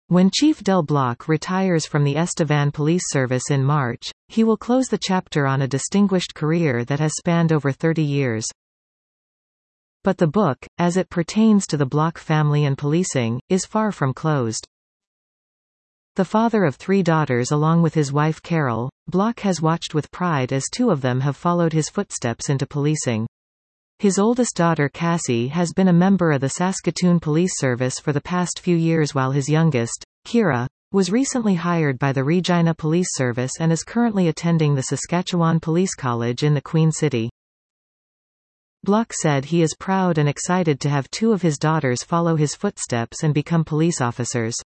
When Chief Del Block retires from the Estevan Police Service in March, he will close the chapter on a distinguished career that has spanned over 30 years. But the book, as it pertains to the Block family and policing, is far from closed. The father of 3 daughters along with his wife Carol, Block has watched with pride as 2 of them have followed his footsteps into policing. His oldest daughter Cassie has been a member of the Saskatoon Police Service for the past few years, while his youngest, Kira, was recently hired by the Regina Police Service and is currently attending the Saskatchewan Police College in the Queen City. Block said he is proud and excited to have 2 of his daughters follow his footsteps and become police officers.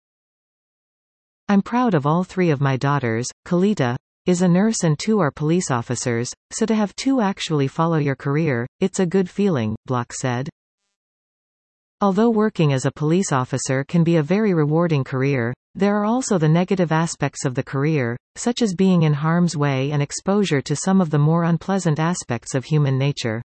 I'm proud of all 3 of my daughters. Kalita is a nurse and 2 are police officers, so to have 2 actually follow your career, it's a good feeling, Block said. Although working as a police officer can be a very rewarding career, there are also the negative aspects of the career, such as being in harm's way and exposure to some of the more unpleasant aspects of human nature.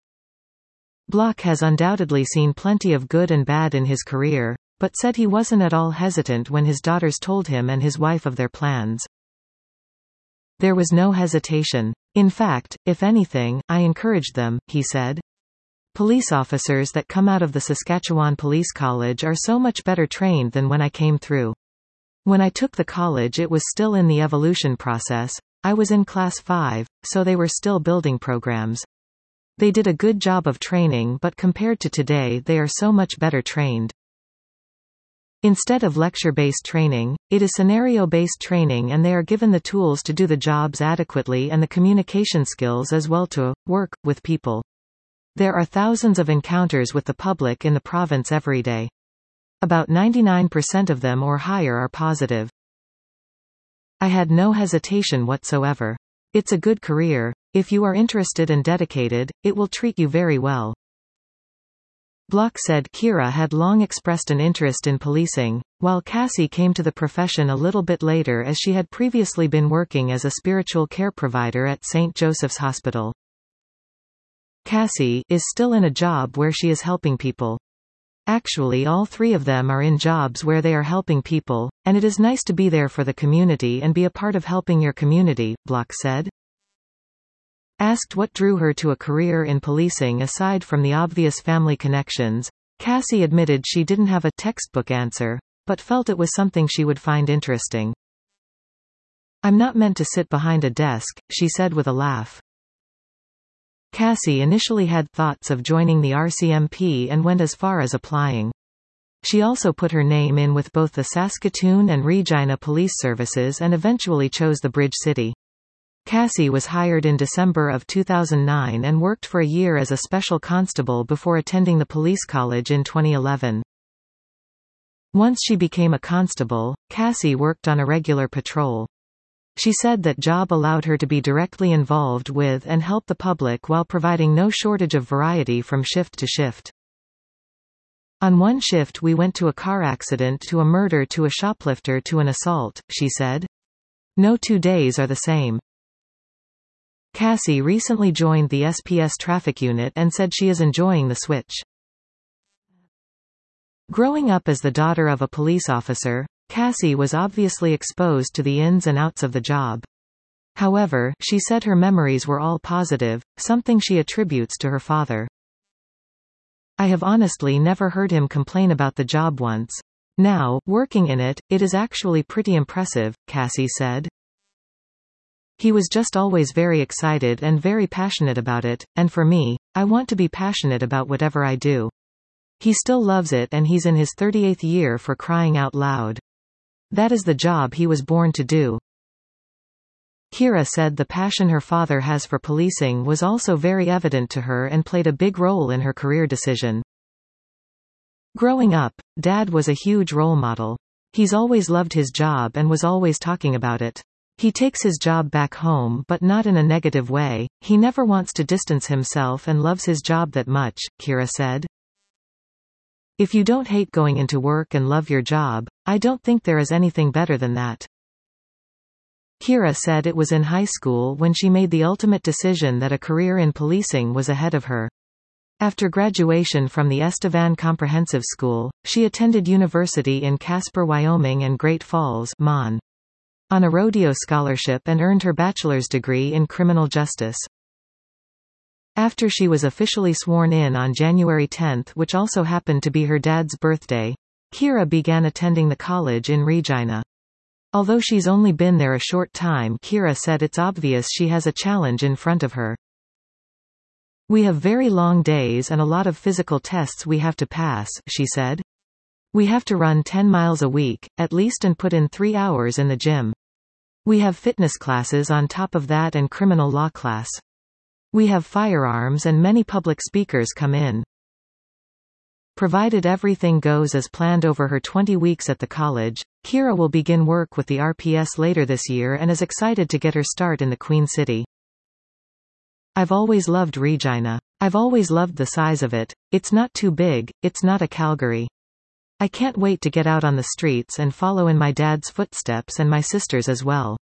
Block has undoubtedly seen plenty of good and bad in his career, but said he wasn't at all hesitant when his daughters told him and his wife of their plans. There was no hesitation. In fact, if anything, I encouraged them, he said. Police officers that come out of the Saskatchewan Police College are so much better trained than when I came through. When I took the college, it was still in the evolution process. I was in class 5, so they were still building programs. They did a good job of training, but compared to today they are so much better trained. Instead of lecture-based training, it is scenario-based training, and they are given the tools to do the jobs adequately and the communication skills as well to work with people. There are thousands of encounters with the public in the province every day. About 99% of them or higher are positive. I had no hesitation whatsoever. It's a good career. If you are interested and dedicated, it will treat you very well. Block said Kira had long expressed an interest in policing, while Cassie came to the profession a little bit later, as she had previously been working as a spiritual care provider at St. Joseph's Hospital. Cassie is still in a job where she is helping people. Actually, all 3 of them are in jobs where they are helping people, and it is nice to be there for the community and be a part of helping your community, Block said. Asked what drew her to a career in policing aside from the obvious family connections, Cassie admitted she didn't have a textbook answer, but felt it was something she would find interesting. I'm not meant to sit behind a desk, she said with a laugh. Cassie initially had thoughts of joining the RCMP and went as far as applying. She also put her name in with both the Saskatoon and Regina Police Services and eventually chose the Bridge City. Cassie was hired in December of 2009 and worked for a year as a special constable before attending the police college in 2011. Once she became a constable, Cassie worked on a regular patrol. She said that job allowed her to be directly involved with and help the public while providing no shortage of variety from shift to shift. On one shift we went to a car accident to a murder to a shoplifter to an assault, she said. No 2 days are the same. Cassie recently joined the SPS traffic unit and said she is enjoying the switch. Growing up as the daughter of a police officer, Cassie was obviously exposed to the ins and outs of the job. However, she said her memories were all positive, something she attributes to her father. I have honestly never heard him complain about the job once. Now, working in it, it is actually pretty impressive, Cassie said. He was just always very excited and very passionate about it, and for me, I want to be passionate about whatever I do. He still loves it and he's in his 38th year, for crying out loud. That is the job he was born to do. Kira said the passion her father has for policing was also very evident to her and played a big role in her career decision. Growing up, Dad was a huge role model. He's always loved his job and was always talking about it. He takes his job back home, but not in a negative way. He never wants to distance himself and loves his job that much, Kira said. If you don't hate going into work and love your job, I don't think there is anything better than that. Kira said it was in high school when she made the ultimate decision that a career in policing was ahead of her. After graduation from the Estevan Comprehensive School, she attended university in Casper, Wyoming and Great Falls, Mon. On a rodeo scholarship and earned her bachelor's degree in criminal justice. After she was officially sworn in on January 10, which also happened to be her dad's birthday, Kira began attending the college in Regina. Although she's only been there a short time, Kira said it's obvious she has a challenge in front of her. We have very long days and a lot of physical tests we have to pass, she said. We have to run 10 miles a week, at least, and put in 3 hours in the gym. We have fitness classes on top of that and criminal law class. We have firearms and many public speakers come in. Provided everything goes as planned over her 20 weeks at the college, Kira will begin work with the RPS later this year and is excited to get her start in the Queen City. I've always loved Regina. I've always loved the size of it. It's not too big, it's not a Calgary. I can't wait to get out on the streets and follow in my dad's footsteps and my sister's as well.